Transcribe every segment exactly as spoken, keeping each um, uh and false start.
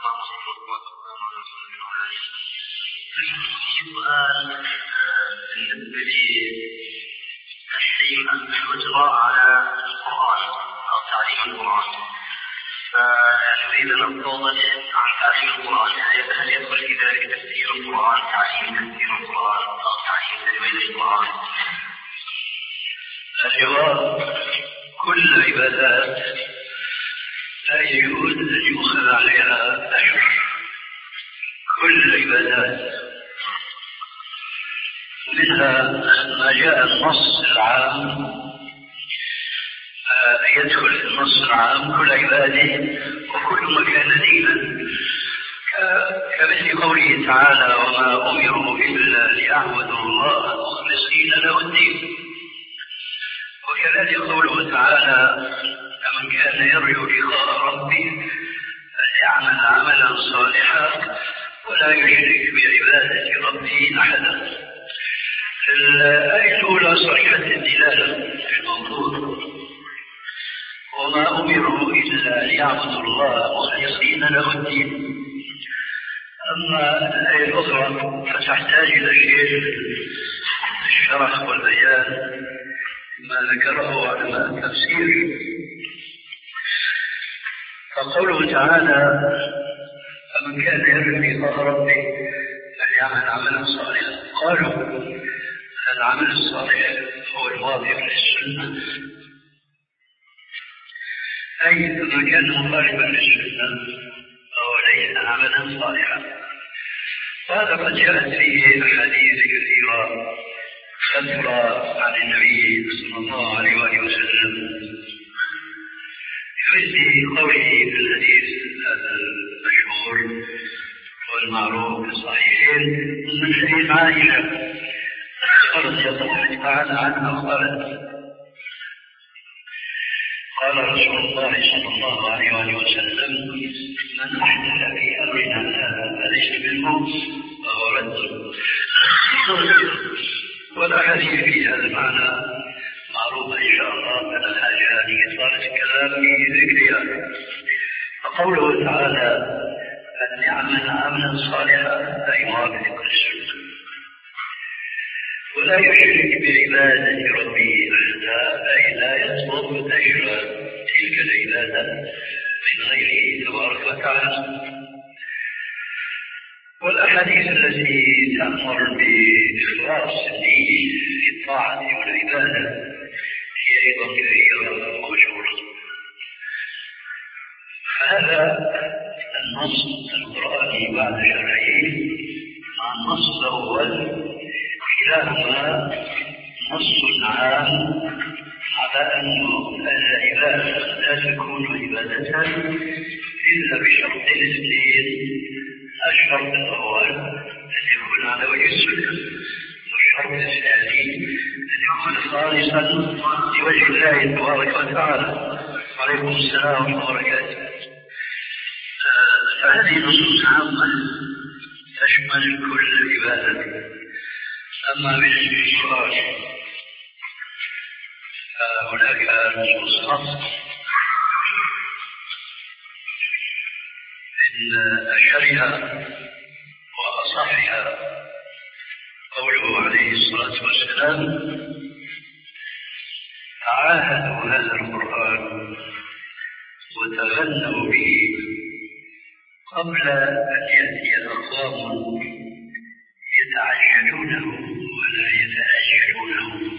سؤال بالنسبة للتحريم الإجراء على القرآن أو تعليم القرآن، فنريد أن نتوضح عن تعليم القرآن، هل يدخل في ذلك تفسير القرآن، تعليم تفسير القرآن أو تعليم تجويد القرآن؟ الجواب: كل العبادات لا يجوز أن يؤخذ عليها أجر، كل العبادات، منها ما جاء النص العام يدخل في النص العام كل عباده وكل ما كان دينا، كمثل قوله تعالى: وما أمروا إلا ليعبدوا الله مخلصين له الدين. وكذلك قوله تعالى: فمن كان يرجو لقاء ربه فليعمل عملا صالحا ولا يشرك بعبادة ربه أحدا. الآية الأولى صريحة الدلالة في الموضوع: وما أمروا إلا ليعبدوا الله مخلصين له الدين. أما الآية الأخرى فتحتاج إلى شيء الشرح والبيان ما ذكره علماء التفسير. فقوله تعالى: فمن كان يرجو لقاء ربه فليعمل عملا صالحا، قالوا العمل الصالح هو الواضح للسنة، أي من كان مخالفا للسنة فهو ليس عملا صالحا. وهذا قد جاءت فيه أحاديث كثيرة كثرة عن النبي صلى الله عليه وآله وسلم، مثل قوله في الحديث المشهور والمعروف في الصحيحين من حديث عائشة رضي الله تعالى عنها قالت: قال رسول الله صلى الله عليه وآله وسلم: من أحدث في أمرنا هذا فليس منه فهو رد. والأحاديث في هذا المعنى معروفة إن شاء الله، فلا حاجة لإطالة الكلام في ذكرها. فقوله تعالى: أن يعمل عملا صالحا أي موافق للسنة ولا يشرك بعبادة ربه أحدا، أي لا يطلب أجر تلك العبادة من غيره تبارك وتعالى. والأحاديث التي تأمر بإخلاص الدين في الطاعة والعبادة هي أيضا كثيرة ومشهورة. فهذا النص القرآني بعد شرعه مع النص الأول كلاهما نص عام على أن العبادة لا تكون عبادة إلا بشرطين اثنين: الشرط الأول أن يكون على وجه السنة، والشرط الثاني أن يكون خالصا لوجه الله تبارك وتعالى. وعليكم السلام ورحمة الله وبركاته. فهذه نصوص عامة تشمل كل عبادة. أما بالنسبة للقرآن فهناك نصوص خاصة، إن أشهرها وأصحها قوله عليه الصلاة والسلام: تعاهدوا هذا القرآن وتغنوا به قبل أن يأتي أقوام يتعجلونه ولا يتأجلونه.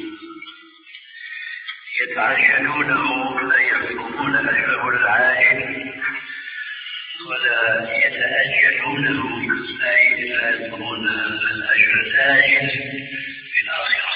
يتعجلونه أي يطلبون أجره العاجل، ولا يتأجلونه أي لا يطلبون الأجر الآجل في الآخرة.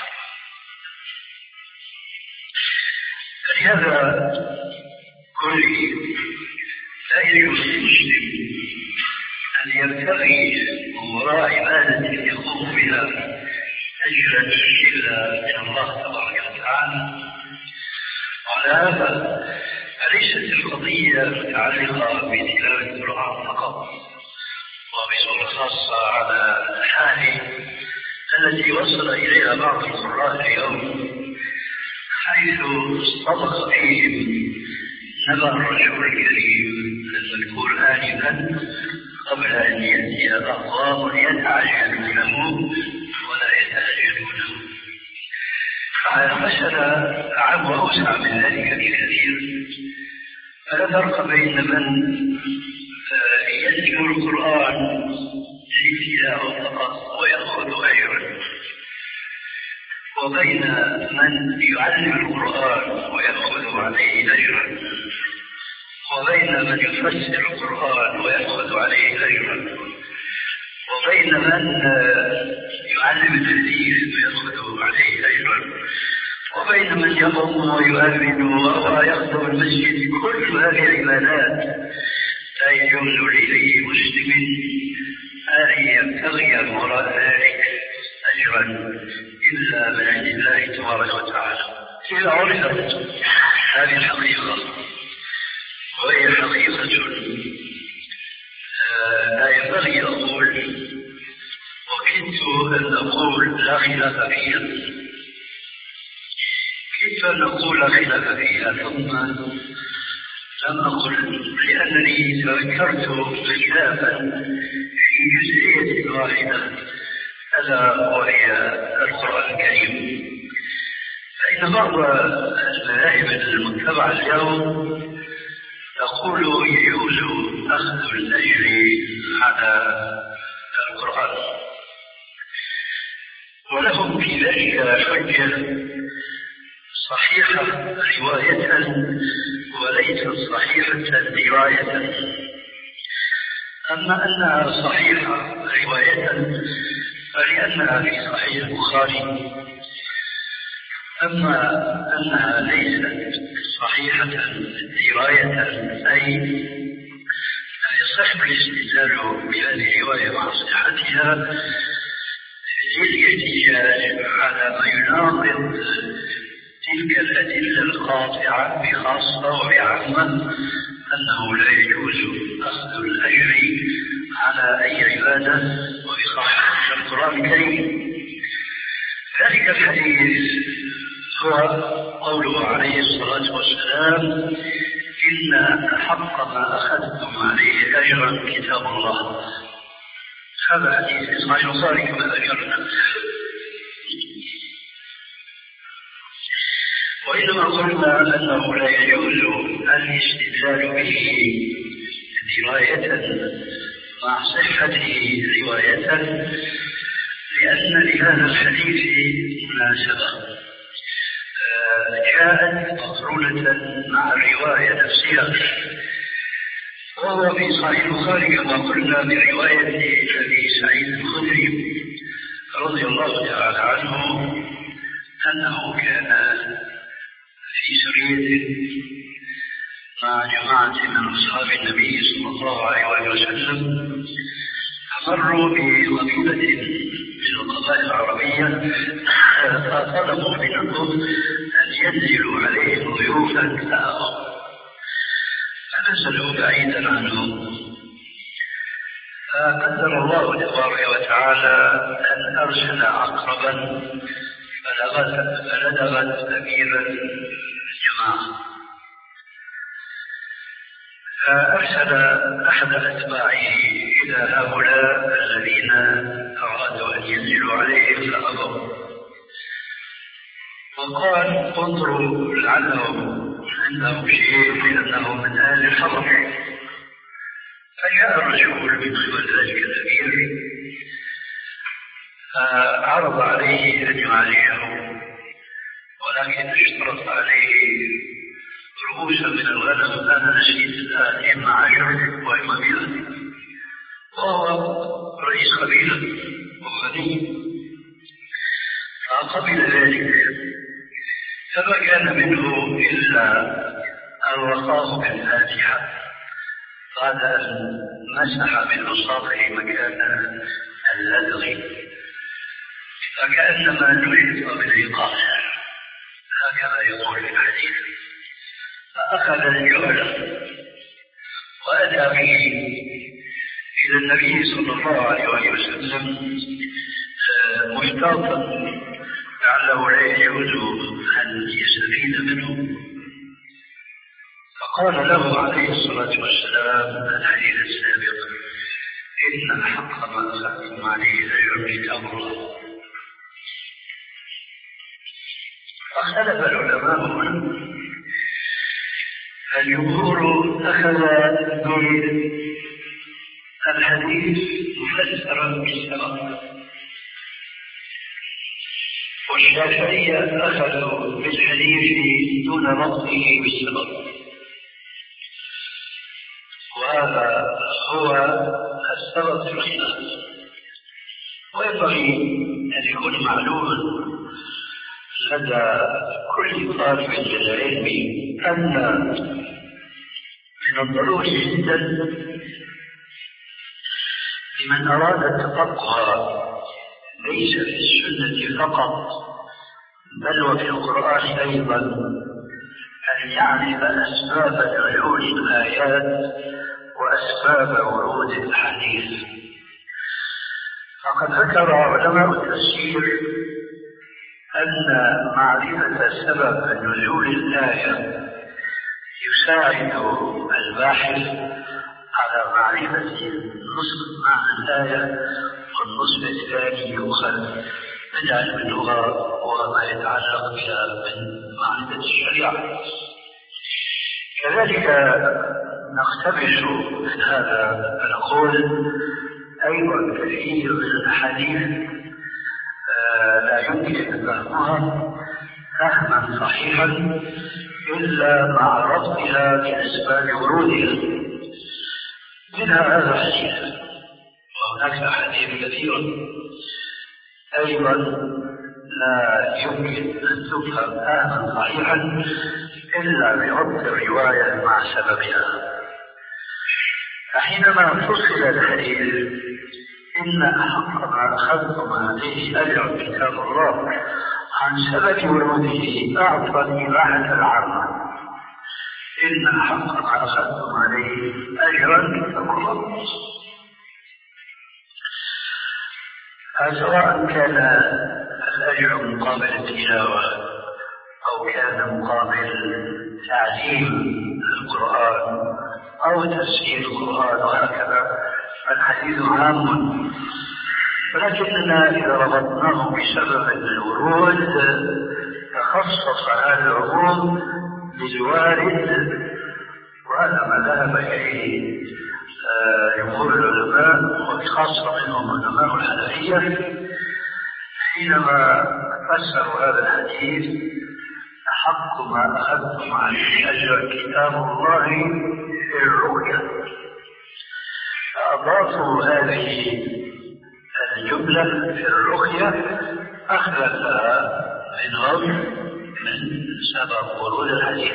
فلهذا كله لا يجوز للمسلم أن يبتغي وراء عبادة يقوم بها أجرا إلا من الله تبارك وتعالى. وعلى هذا فليست القضية متعلقة بتلاوة القرآن فقط، وبصورة خاصة على الحال التي وصل إليها بعض القراء اليوم، حيث اصطبغ فيهم نبأ الرسول الكريم المذكور آنفا أن يأتي أقوام يتعجلونه ولا يتعجلونه. فالمسألة أعم وأوسع من ذلك بكثير. فلا فرق بين من يتلو القرآن للتلاوة فقط ويأخذ أجرا، وبين من يعلم القرآن ويأخذ عليه أجرا، وبين من يفسر القرآن ويأخذ عليه أجرا، وبين من يعلم الحديث ويأخذ عليه أجرا، وبين من يقوم ويؤمن ويخدم المسجد. كل هذه العبادات لا يجوز لأي مسلم أن يبتغي وراء ذلك أجرا إلا من عند الله تبارك وتعالى. إذا عرفت هذه الحقيقة، وهي حقيقة لا ينبغي أقول، وكدت أن أقول لا خلاف فيها، كدت أن أقول لا خلاف فيها، ثم لم أقل لأنني تذكرت خلافا في جزئية واحدة ألا وهي القرآن الكريم. فإن بعض المذاهب المتبعة اليوم تقول يجوز أخذ الأجر على القرآن، ولهم في ذلك حجة صحيحة رواية وليست صحيحة دراية. أما أنها صحيحة رواية فلأنها في صحيح البخاري، أما أنها ليست صحيحة دراية أي لا يصح الاستدلال بهذه الرواية مع صحتها للاحتجاج على ما يناقض تلك الأدلة القاطعة بخاصة وبعامة أنه لا يجوز أخذ الأجر على أي عبادة وبخاصة القرآن الكريم. ذلك الحديث هو قوله عليه الصلاة والسلام: إن أحق ما أخذتم عليه أجرا كتاب الله. هذا حديث في صحيح البخاري كما ذكرنا. وإنما قلنا أنه لا يجوز الاستدلال به دراية مع صحته رواية، لأن لهذا الحديث مناسبة جاءت مقرونة مع الرواية نفسها، وهو في صحيح البخاري كما قلنا برواية أبي سعيد الخدري رضي الله تعالى عنه أنه كان في سرية مع جماعة من أصحاب النبي صلى الله عليه وسلم، فمروا بقبيلة من القبائل العربية فطلبوا منهم أن ينزلوا عليهم ضيوفا لهم، فنزلوا بعيدا عنهم. فقدر الله تبارك وتعالى أن أرسل عقربا فلدغت أمير الجماعة، فأرسل أحد أتباعه إلى هؤلاء الذين أرادوا أن ينزلوا عليهم فأبوا، وقال: انظروا لعلهم عندهم شيء لأنهم من أهل الحضر. فجاء الرسول من قبل ذلك الأمير فعرض عليه أن يعالجه، ولكن اشترط عليه رؤوسا من الغنم، أنا نسيت الآن إما عشر وإما مئة، وهو رئيس قبيلة وغني، فقبل ذلك. فما كان منه إلا أن وقاه بالفاتحة بعد أن مسح بالبساطه مكان اللدغ، فكأنما نشط بالعقال، هكذا يقول في الحديث. فأخذ الجهل وأتى به إلى النبي صلى الله عليه وسلم محتاطا لعله لا يجوز أن يستفيد منه. فقال له عليه الصلاة والسلام الحديث السابق: إن أحق ما أخذتم عليه أجر كتاب الله. فاختلف العلماء هنا، الجمهور أخذ بالحديث مفسرا بالسبب، والشافعية أخذوا بالحديث دون ربطه بالسبب، وهذا هو السبب في الخلاف. وينبغي أن يكون معلوما لدى كل طالب للعلم أن من الضروري جدا لمن أراد التفقه ليس في السنة فقط بل وفي القرآن أيضا أن يعرف أسباب نزول الآيات وأسباب ورود الحديث. فقد ذكر علماء التفسير أن معرفة سبب نزول الآية يساعد الباحث على معرفة نصف معنى الآية، والنصف الثاني يؤخذ من علم اللغة وما يتعلق بها من معرفة الشريعة. كذلك نقتبس من هذا فنقول أيضا كثير من الأحاديث لا يمكن فهمها فهما صحيحا إلا مع ربطها بأسباب ورودها. منها هذا الحديث، وهناك أحاديث كثيرة أيضا لا يمكن أن تفهم فهما صحيحا إلا بربط الرواية مع سببها. فحينما فصل الحديث إن أحق ما أخذتم عليه أجر كتاب الله عن سبب وروده أعطى الإباحة العامة، إن أحق ما أخذتم عليه أجرا كتاب الله، سواء كان الأجر مقابل التلاوة أو كان مقابل تعليم القرآن أو تفسير القرآن وهكذا، الحديث عام. ولكننا إذا ربطناه بسبب الورود تخصص هذا الورود بالوارد، وهذا ما ذهب إليه جمهور العلماء وبخاصة منهم علماء الحنفية حينما فسروا هذا الحديث أحق ما أخذتم عليه أجر كتاب الله في الرؤيا، فأضافوا هذه الجملة في الرؤيا أخذت منهم من سبب ورود الحديث.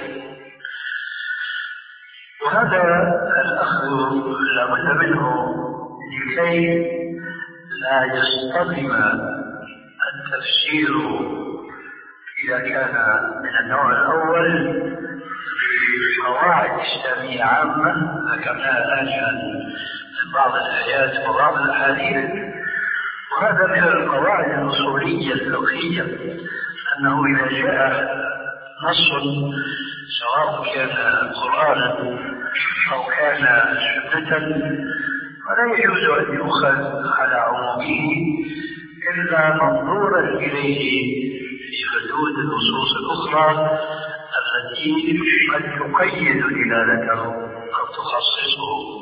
وهذا الأخذ لابد منه لكي لا يصطدم التفسير إذا كان من النوع الأول بقواعد إسلامية عامة ذكرناها آنفا من بعض الآيات وبعض الأحاديث، وهذا من القواعد الأصولية الفقهية أنه إذا جاء نص سواء كان قرآنا أو كان سنة فلا يجوز أن يؤخذ على عمومه إلا منظورا إليه في حدود النصوص الأخرى التي قد تقيد دلالته أو تخصصه.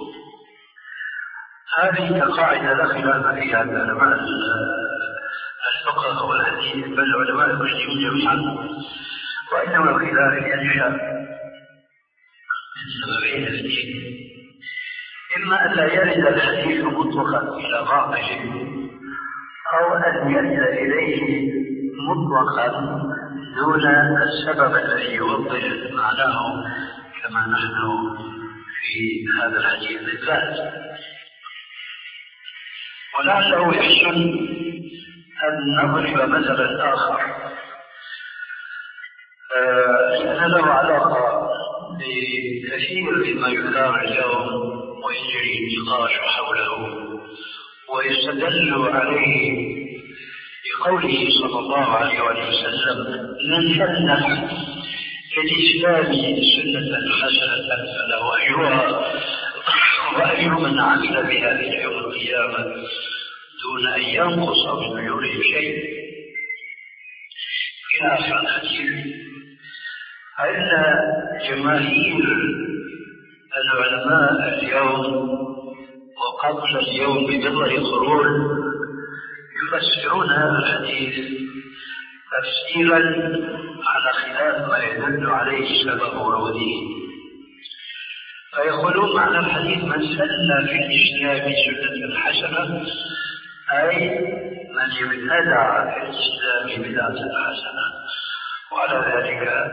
هذه القاعدة لا خلاف فيها بين علماء الفقه والحديث بل علماء المسلمين جميعا، وإنما الخلاف ينشأ من سببين اثنين: إما أن لا يرد الحديث مطلقا إلى بعضه، أو أن يرد إليه مطلقا دون السبب الذي يوضح معناه كما نحن في هذا الحديث بالذات. ولعله يحسن أن نضرب مثلا آخر لأن له علاقة بكثير مما يثار اليوم ويجري النقاش حوله ويستدل عليه بقوله صلى الله عليه وسلم: من سن في الإسلام سنة حسنة فله أجرها وأجر من عمل بها إلى يوم القيامة دون أن ينقص من أجوره شيء إلى آخر الحديث. فإن جماهير العلماء اليوم وقبل اليوم بضع قرون يفسرون هذا الحديث تفسيرا على خلاف ما يدل عليه سبب وروده، فيقولون معنى الحديث من سن في الإسلام سنة حسنة أي من ابتدع في الإسلام بدعة حسنة. وعلى ذلك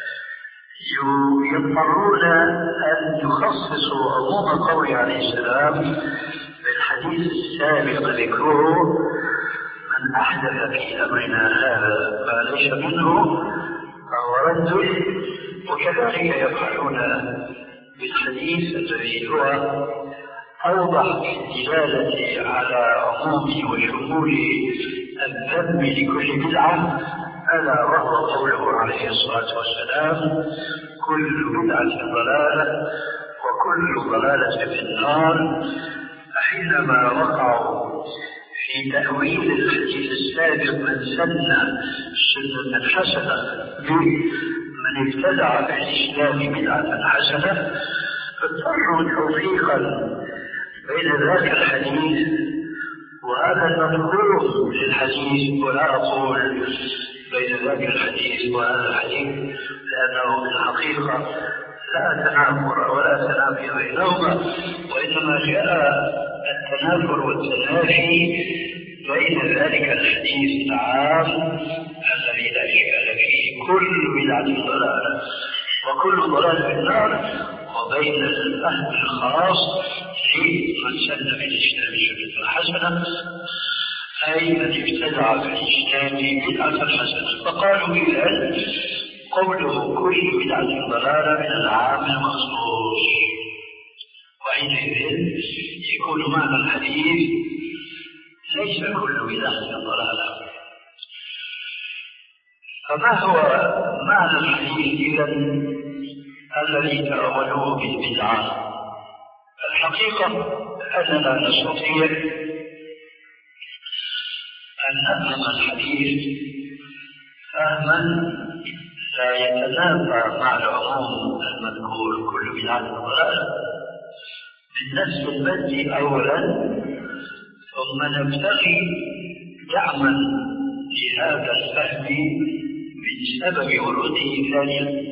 يضطرون أن يخصصوا عموم قوله عليه السلام بالحديث السابق ذكره من أحدث في أمرنا هذا ما ليس منه فهو رد، وكذلك يفعلون بالحديث الذي هو أوضح في الدلالة على عموم وشمول الذم لكل بدعة، ألا وهو قوله عليه الصلاة والسلام كل بدعة ضلالة وكل ضلالة في النار. حينما وقعوا في تأويل الحديث السابق من سن سنة حسنة من ابتدع في الإسلام بدعة حسنة، فاضطروا توفيقا بين ذاك الحديث وهذا المذكور للحديث، ولا أقول بين ذاك الحديث وهذا الحديث لأنه في الحقيقة لا تنافر ولا تنافي بينهما، وإنما جاء التنافر والتنافي بين ذلك الحديث العام الذي لا إشكال فيه كل بدعة ضلالة وكل ضلالة في النار، وبين الفهم الخاص لمن سن في الإسلام سنة حسنة أي من ابتدع في الإسلام بدعة حسنة. فقالوا إذن قوله كل بدعة ضلالة من العام المخصوص، وحينئذ يكون معنى الحديث ليس كل بدعة ضلالة. فما هو معنى الحديث إذن الذي تأولوه بالبدعة؟ الحقيقة أننا نستطيع أن نفهم الحديث فهما لا يتنافى مع العموم المذكور كل بدعة ضلالة بالنسب المادي أولا، ثم نبتغي دعما لهذا الفهم من سبب وروده ثانيا.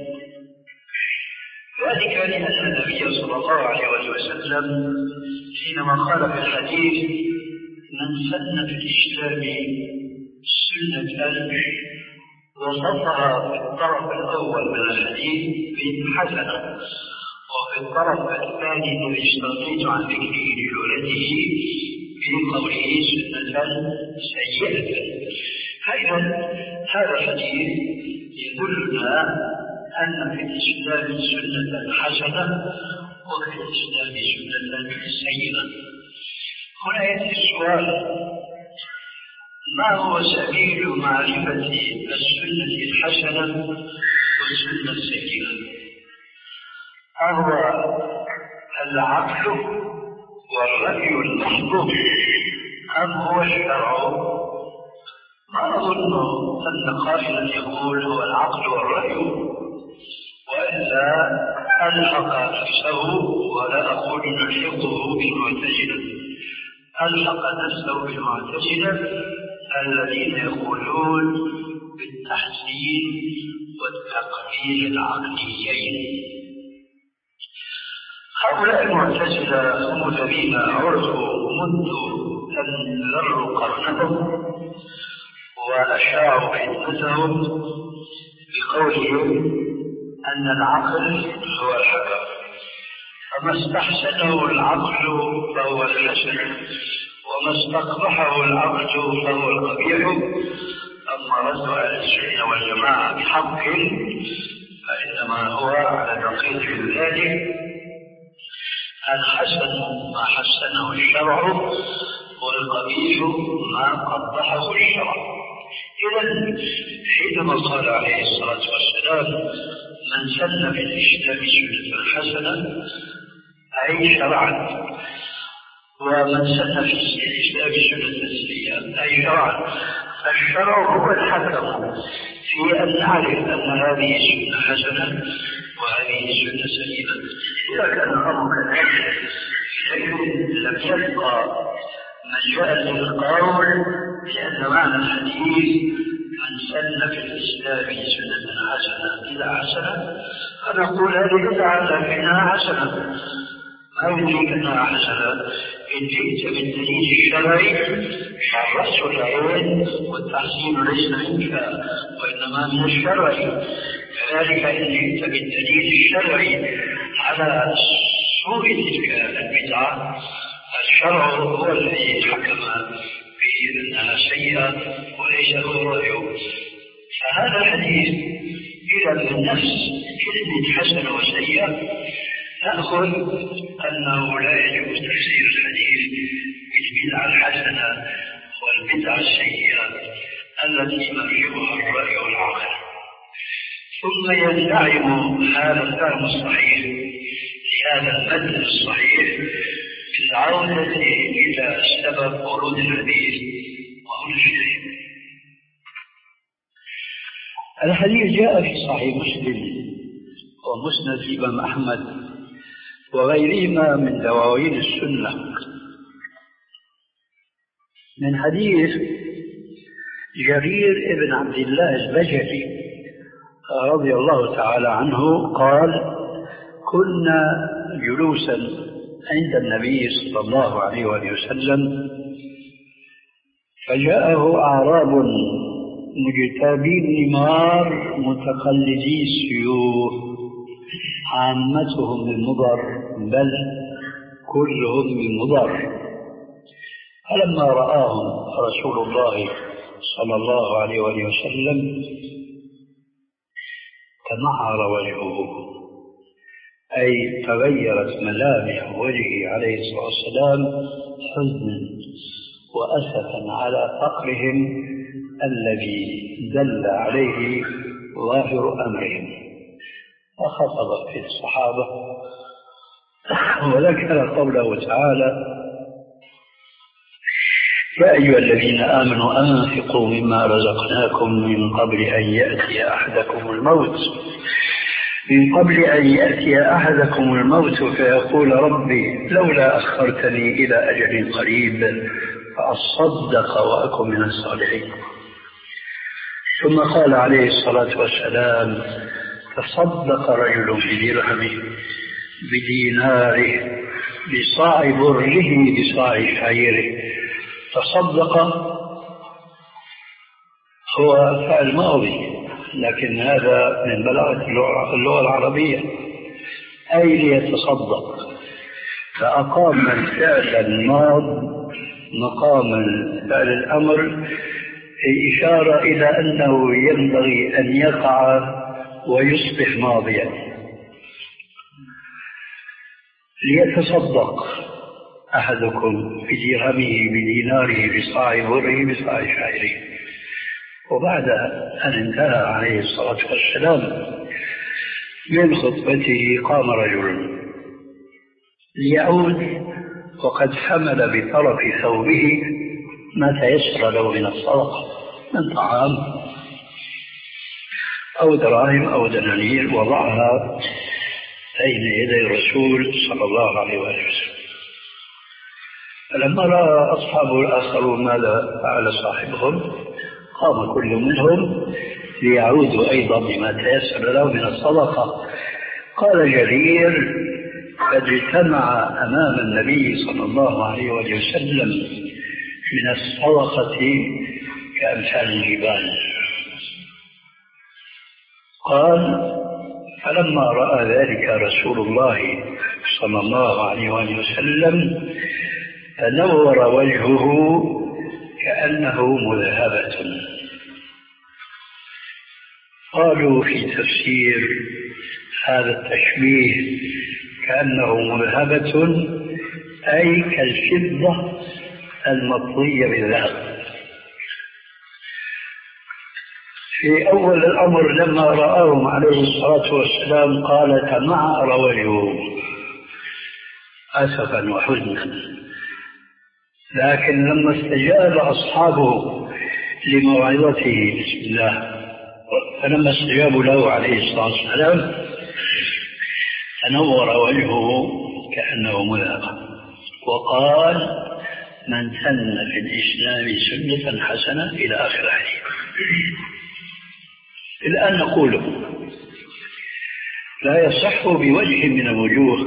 ذلك لأن النبي صلى الله عليه وسلم حينما قال في الحديث من سن في الإسلام سنة وصفها في الطرف الأول من الحديث بحسنة، وفي الطرف الثاني الذي استغنيت عن ذكره لولده بقوله سنة سيئة. فإذا هذا الحديث يدلنا أن في الإسلام سنة حسنة وفي الإسلام سنة سيئة. هنا يأتي السؤال: ما هو سبيل معرفة السنة الحسنة والسنة السيئة؟ أهو العقل والرأي المحض أم هو الشرع؟ ما أظن أن قائلا يقول هو العقل والرأي وإلا ألحق نفسه، ولا أقول نلحقه بالمعتزلة، ألحق نفسه بالمعتزلة الذين يقولون بالتحسين والتقليل العقليين. هؤلاء المعتزلة هم الذين عرفوا منذ أن ذروا قرنهم وأشاعوا فتنتهم بقولهم أن العقل هو الحكم، فما استحسنه العقل فهو الحسن، وما استقبحه العقل فهو القبيح. أما رد أهل السنة والجماعة بحق فإنما هو على نقيض ذلك: الحسن ما حسنه الشرع والقبيح ما قبحه الشرع. إذن حينما قال عليه الصلاة والسلام من سن في الإسلام سنة حسنة أي شرعا، ومن سن في الإسلام سنة سيئة أي شرعا. فالشرع هو الحكم في أن نعرف أن هذه السنة حسنة وهذه السنة سيئة. إذا كان الأمر كذلك لم يبقى مجال للقول بأن معنى الحديث من سن في الإسلام سنة حسنة إذا حسنة فنقول هذه بدعة لكنها حسنة. ما يدريك أنها حسنة؟ إن جئت بالدليل الشرعي فالرأس والعين والتحسين ليس منك وإنما من الشرع. كذلك إن جئت بالدليل الشرعي على سوء تلك البدعة الشرع هو الذي حكم بأنها سيئة وليس هو الرأي. فهذا الحديث إذا بالنفس كلمة حسنة وسيئة نأخذ أنه لا يجوز تفسير الحديث بالبدعة الحسنة والبدعة السيئة التي مرجعها الرأي والعقل. ثم يندعم هذا الفهم الصحيح لهذا المتن الصحيح بالعودة إلى سبب ورود الحديث وهو الشيء. الحديث جاء في صحيح مسلم ومسند الإمام أحمد وغيرهما من دواوين السنة من حديث جرير ابن عبد الله البجلي رضي الله تعالى عنه قال: كنا جلوسا عند النبي صلى الله عليه وسلم فجاءه أعراب مجتابي النمار متقلدي السيوف عامتهم من مضر بل كلهم من مضر. فلما رآهم رسول الله صلى الله عليه وسلم تمعر وجهه، أي تغيرت ملامح وجهه عليه الصلاة والسلام حزنا وأسفا على فقرهم الذي دل عليه ظاهر أمرهم. فخطب في الصحابة وذكر قوله تعالى: يا أيها الذين آمنوا أنفقوا مما رزقناكم من قبل أن يأتي أحدكم الموت من قبل أن يأتي أحدكم الموت فيقول ربي لولا أخرتني إلى أجل قريب فأصدق وأكن من الصالحين. ثم قال عليه الصلاة والسلام: تصدق رجل بدرهمه بديناره بصاع بره بصاع شعيره. تصدق هو فعل ماضي لكن هذا من بلاغة اللغة العربية، أي ليتصدق، فأقام الفعل الماض مقام فعل الأمر في إشارة إلى أنه ينبغي أن يقع ويصبح ماضيا. ليتصدق أحدكم بدرهمه بديناره بصاع بره بصاع شعيره. وبعد أن انتهى عليه الصلاة والسلام من خطبته قام رجل ليعود وقد حمل بطرف ثوبه ما تيسر له من الصدقة من طعام أو دراهم أو دنانير، وضعها بين يدي الرسول صلى الله عليه وسلم. فلما رأى أصحابه الآخرون ماذا فعل صاحبهم قام كل منهم ليعودوا أيضا بما تيسر له من الصدقة. قال جرير: قد اجتمع أمام النبي صلى الله عليه وسلم من الصدقة كأمثال الجبال. قال: فلما رأى ذلك رسول الله صلى الله عليه وسلم تنور وجهه كأنه مذهبة. قالوا في تفسير هذا التشبيه كأنه مذهبة أي كالفضة المطوية بالذهب. في أول الأمر لما رآهم عليه الصلاة والسلام قال تمعر وجهه، أسفا وحزنا. لكن لما استجاب أصحابه لموعظته بسم الله، فلما استجابوا له عليه الصلاة والسلام تنور وجهه كأنه مذهب، وقال: من سن في الإسلام سنة حسنة إلى آخر الحديث. الآن نقول لا يصح بوجه من الوجوه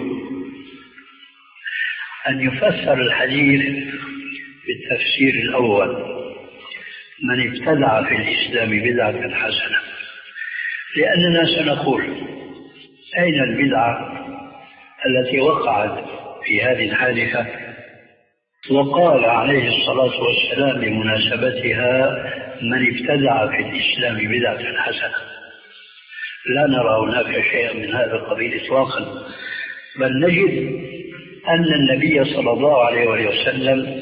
أن يفسر الحديث بالتفسير الأول: من ابتدع في الإسلام بدعة حسنة، لأننا سنقول: أين البدعة التي وقعت في هذه الحادثة؟ وقال عليه الصلاة والسلام بمناسبتها: من ابتدع في الإسلام بدعة حسنة. لا نرى هناك شيئا من هذا القبيل إطلاقا، بل نجد أن النبي صلى الله عليه وسلم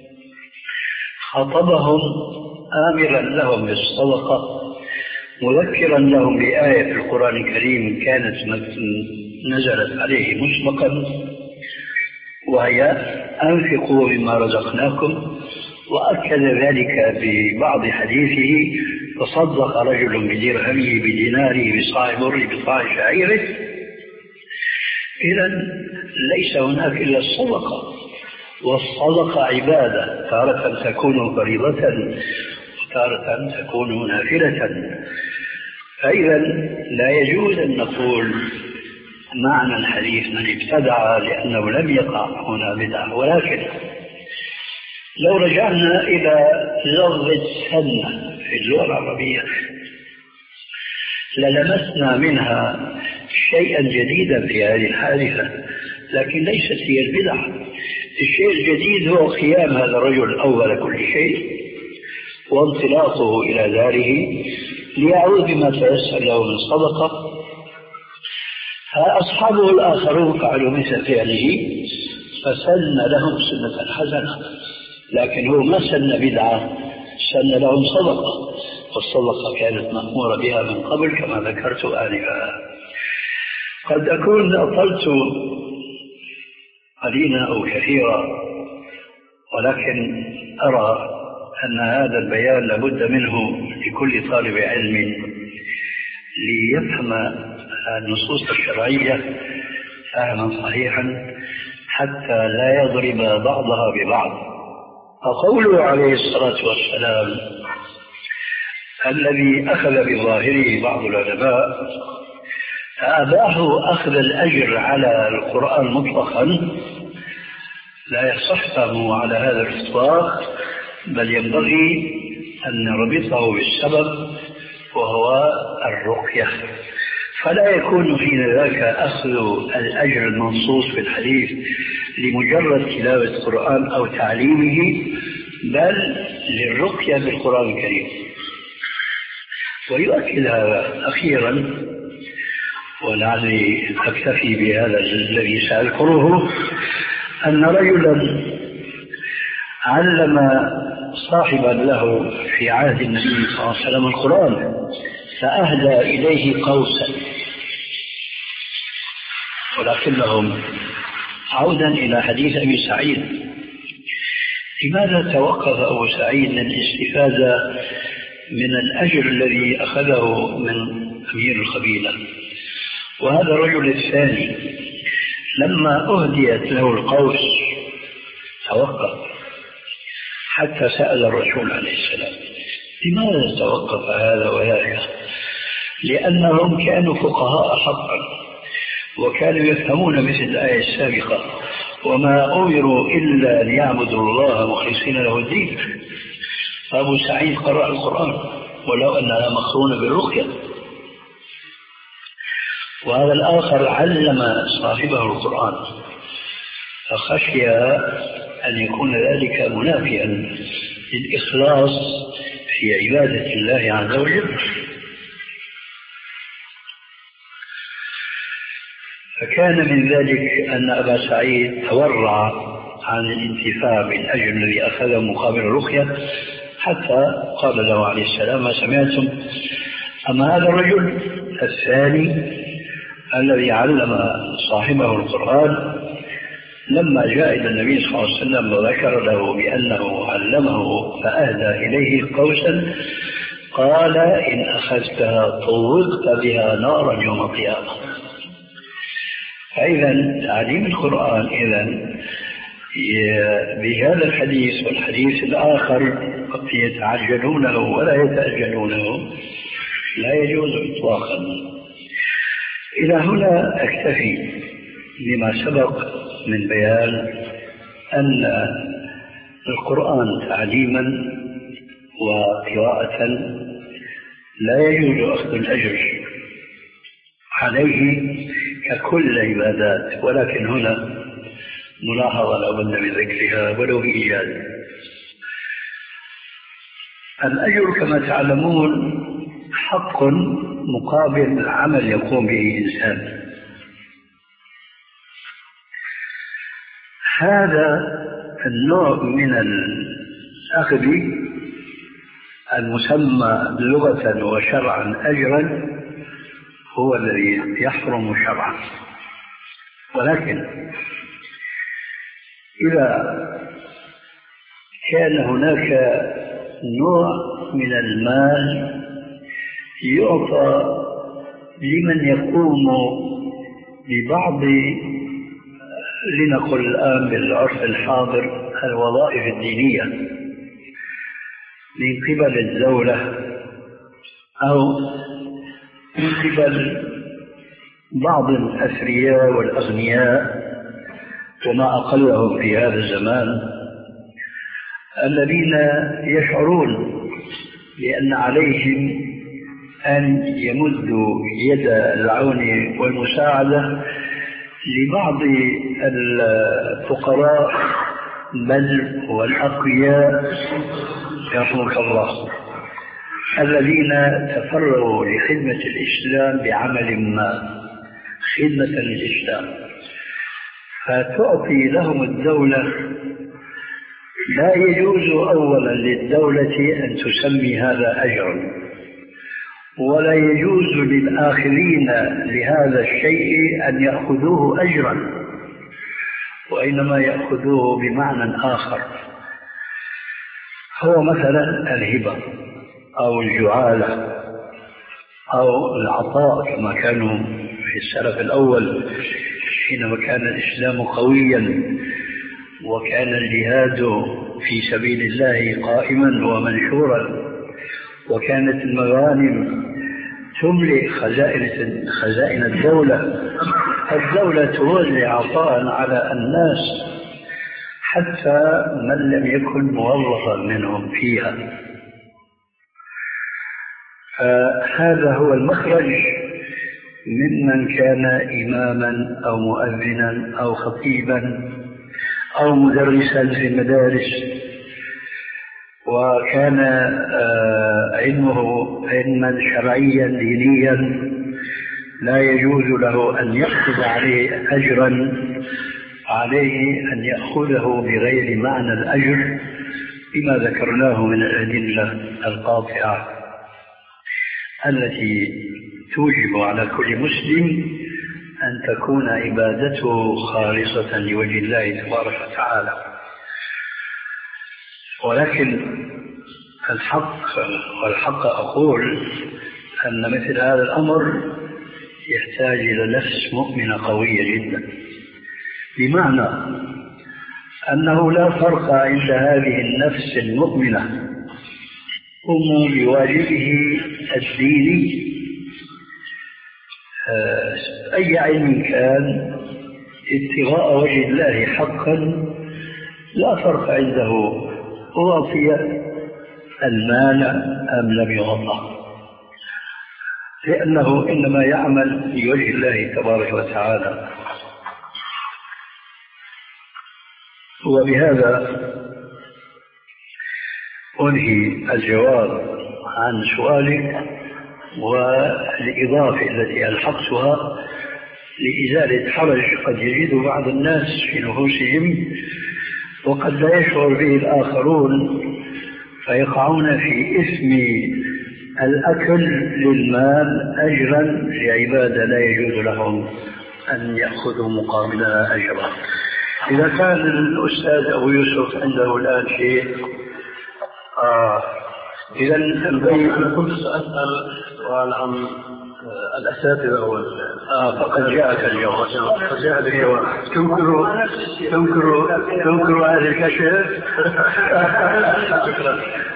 خطبهم آمرا لهم بالصدقة، مذكرا لهم بآية في القرآن الكريم كانت نزلت عليه مسبقا، وهي: أنفقوا مما رزقناكم. وأكد ذلك ببعض حديثه: تصدق رجل بدرهمه بديناره بصاع بر بصاع شعيره. إذن ليس هناك إلا الصدقة، والصدقة عبادة، تارة تكون فريضة وتارة تكون نافلة. فإذا لا يجوز أن نقول معنى الحديث من ابتدع لأنه لم يقع هنا بدعة، ولكن لو رجعنا إلى لفظة سنة في اللغة العربية للمسنا منها شيئا جديدا في هذه الحادثة، لكن ليست هي البدعة. الشيء الجديد هو قيام هذا الرجل أول كل شيء وانطلاقه إلى داره ليعود بما تيسر له من صدقة. أصحابه الآخرون فعلوا مثل فعله فسن لهم سنة حسنة، لكن هو ما سن بدعة، سن لهم صدقة، والصدقة كانت مأمورة بها من قبل كما ذكرت آنفا. قد أكون أطلت قليلا أو كثيرا، ولكن أرى أن هذا البيان لابد منه لكل طالب علم ليفهم النصوص الشرعية فهما صحيحا حتى لا يضرب بعضها ببعض. فقوله عليه الصلاة والسلام الذي أخذ بظاهره بعض العلماء فأباحوا أخذ الأجر على القرآن مطلقا، لا يصح فهمه على هذا الإطلاق، بل ينبغي أن نربطه بالسبب وهو الرقية، فلا يكون حين ذاك أخذ الأجر المنصوص في الحديث لمجرد تلاوة القرآن أو تعليمه، بل للرقية بالقرآن الكريم. ويؤكد هذا أخيرا، ولعلي أكتفي بهذا الذي سأذكره، أن رجلا علم صاحبا له في عهد النبي صلى الله عليه وسلم القرآن فأهدى إليه قوسا، ولكنهم عودا إلى حديث أبي سعيد، لماذا توقف أبو سعيد للاستفادة من الأجر الذي أخذه من أمير القبيلة؟ وهذا الرجل الثاني لما أهديت له القوس توقف حتى سأل الرسول عليه السلام: لماذا توقف هذا وذاك؟ لأنهم كانوا فقهاء حقا وكانوا يفهمون مثل الآية السابقة: وما أمروا إلا ليعبدوا الله مخلصين له الدين. فأبو سعيد قرأ القرآن ولو أنها مقرونة بالرقية، وهذا الآخر علم صاحبه القرآن، فخشي أن يكون ذلك منافيا للإخلاص في عبادة الله عز وجل. فكان من ذلك أن أبا سعيد تورع عن الانتفاع بالأجر الذي أخذه مقابل الرقية، حتى قال له عليه السلام: ما سمعتم؟ أما هذا الرجل الثاني الذي علم صاحبه القرآن لما جاء إلى النبي صلى الله عليه وسلم وذكر له بأنه علمه فأهدى إليه قوسا قال إن أخذتها طوقت بها نارا يوم القيامة. فإذا تعليم القرآن إذن بهذا الحديث والحديث الآخر قد يتعجلونه ولا يتأجلونه لا يجوز إطلاقا. إلى هنا أكتفي بما سبق من بيان أن القرآن تعليما وقراءة لا يجوز أخذ الأجر عليه ككل العبادات، ولكن هنا ملاحظة لابد من ذكرها ولو بإيجاز. الأجر كما تعلمون حق مقابل عمل يقوم به إنسان. هذا النوع من الأخذ المسمى لغة وشرعا أجرا هو الذي يحرم شرعا، ولكن إذا كان هناك نوع من المال يعطى لمن يقوم ببعض لنقل الآن بالعرف الحاضر الوظائف الدينية من قبل الدولة أو من قبل بعض الأثرياء والأغنياء وما أقلهم في هذا الزمان الذين يشعرون بأن عليهم أن يمدوا يد العون والمساعدة لبعض الفقراء بل والأقوياء يرحمك الله الذين تفرغوا لخدمة الإسلام بعمل ما خدمة للإسلام، فتعطي لهم الدولة. لا يجوز أولا للدولة أن تسمي هذا أجرا، ولا يجوز للآخرين لهذا الشيء أن يأخذوه أجرا، وإنما يأخذوه بمعنى آخر، هو مثلا الهبة أو الجعالة أو العطاء كما كانوا في السلف الأول حينما كان الإسلام قويا وكان الجهاد في سبيل الله قائما ومنشورا وكانت المغانم تملئ خزائن خزائن الدولة. الدولة توزع عطاء على الناس حتى من لم يكن موظفا منهم فيها. فهذا هو المخرج ممن كان إماما أو مؤذنا أو خطيبا أو مدرسا في المدارس وكان علمه علما شرعيا دينيا، لا يجوز له أن يأخذ عليه أجرا، عليه أن يأخذه بغير معنى الأجر بما ذكرناه من الأدلة القاطعة التي توجب على كل مسلم أن تكون عبادته خالصة لوجه الله تبارك وتعالى. ولكن الحق والحق أقول أن مثل هذا الأمر يحتاج إلى نفس مؤمنة قوية جدا، بمعنى أنه لا فرق عند هذه النفس المؤمنة قم بواجبه الديني أي علم كان ابتغاء وجه الله حقا، لا فرق عنده أعطي المال أم لم يعطى، لأنه إنما يعمل لوجه الله تبارك وتعالى. وبهذا أنهي الجواب عن سؤالك والإضافة التي ألحقتها لإزالة حرج قد يجد بعض الناس في نفوسهم وقد لا يشعر به الآخرون، فيقعون في إثم الأكل للمال أجرا لعبادة لا يجوز لهم أن يأخذوا مقابلها أجرا. إذا كان الأستاذ أبو يوسف عنده الآن شيء آه إذا أنا كنت سأسأل سؤال عن الأساتذة وال... آه فقد جاءك اليوم فجاء اليوم تنكر تنكر تنكر هذا الكشف. شكرا.